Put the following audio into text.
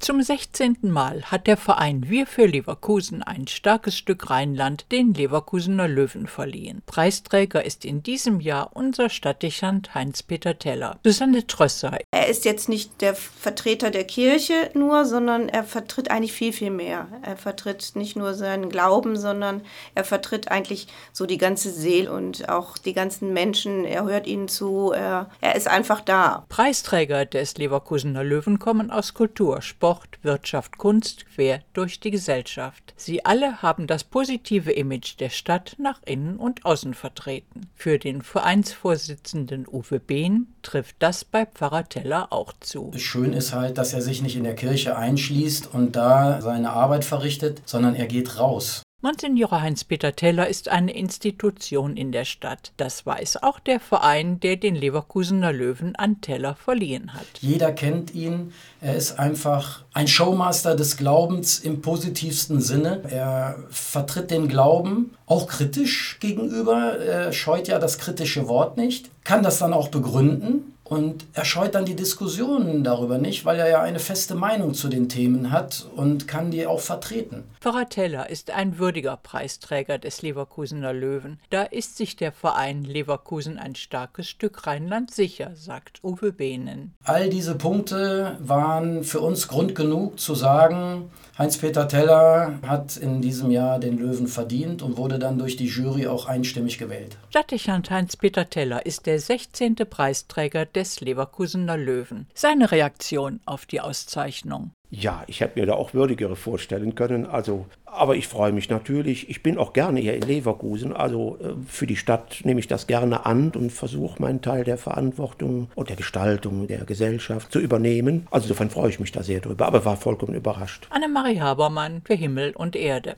Zum 16. Mal hat der Verein Wir für Leverkusen ein starkes Stück Rheinland den Leverkusener Löwen verliehen. Preisträger ist in diesem Jahr unser Stadtdechant Heinz-Peter Teller. Susanne Trösser. Er ist jetzt nicht der Vertreter der Kirche nur, sondern er vertritt eigentlich viel, viel mehr. Er vertritt nicht nur seinen Glauben, sondern er vertritt eigentlich so die ganze Seele und auch die ganzen Menschen. Er hört ihnen zu, er ist einfach da. Preisträger des Leverkusener Löwen kommen aus Kultur, Sport, Wirtschaft, Kunst, quer durch die Gesellschaft. Sie alle haben das positive Image der Stadt nach innen und außen vertreten. Für den Vereinsvorsitzenden Uwe Behn trifft das bei Pfarrer Teller auch zu. Schön ist halt, dass er sich nicht in der Kirche einschließt und da seine Arbeit verrichtet, sondern er geht raus. Monsignor Heinz-Peter Teller ist eine Institution in der Stadt. Das weiß auch der Verein, der den Leverkusener Löwen an Teller verliehen hat. Jeder kennt ihn. Er ist einfach ein Showmaster des Glaubens im positivsten Sinne. Er vertritt den Glauben auch kritisch gegenüber. Er scheut ja das kritische Wort nicht, kann das dann auch begründen. Und er scheut dann die Diskussionen darüber nicht, weil er ja eine feste Meinung zu den Themen hat und kann die auch vertreten. Pfarrer Teller ist ein würdiger Preisträger des Leverkusener Löwen. Da ist sich der Verein Leverkusen ein starkes Stück Rheinland sicher, sagt Uwe Behnen. All diese Punkte waren für uns Grund genug zu sagen, Heinz-Peter Teller hat in diesem Jahr den Löwen verdient und wurde dann durch die Jury auch einstimmig gewählt. Stadtdechant Heinz-Peter Teller ist der 16. Preisträger des Leverkusener Löwen. Seine Reaktion auf die Auszeichnung: Ja, ich hätte mir da auch würdigere vorstellen können. Aber ich freue mich natürlich. Ich bin auch gerne hier in Leverkusen. Für die Stadt nehme ich das gerne an und versuche meinen Teil der Verantwortung und der Gestaltung der Gesellschaft zu übernehmen. Also insofern freue ich mich da sehr drüber, aber war vollkommen überrascht. Annemarie Habermann für Himmel und Erde.